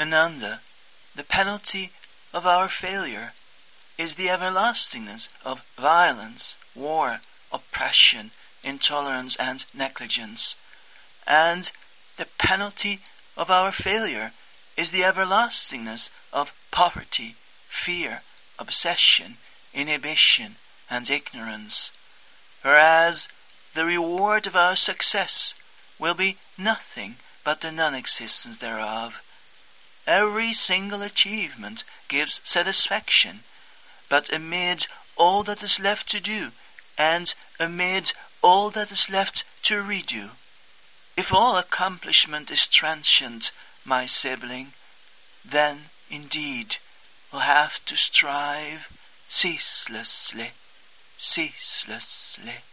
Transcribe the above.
and under the penalty of our failure is the everlastingness of violence, war, oppression, intolerance, and negligence. And the penalty of our failure is the everlastingness of poverty, fear, obsession, inhibition, and ignorance. Whereas the reward of our success will be nothing but the non-existence thereof. Every single achievement gives satisfaction, but amid all that is left to do, and amid all that is left to redo. If all accomplishment is transient, my sibling, then indeed we'll have to strive ceaselessly.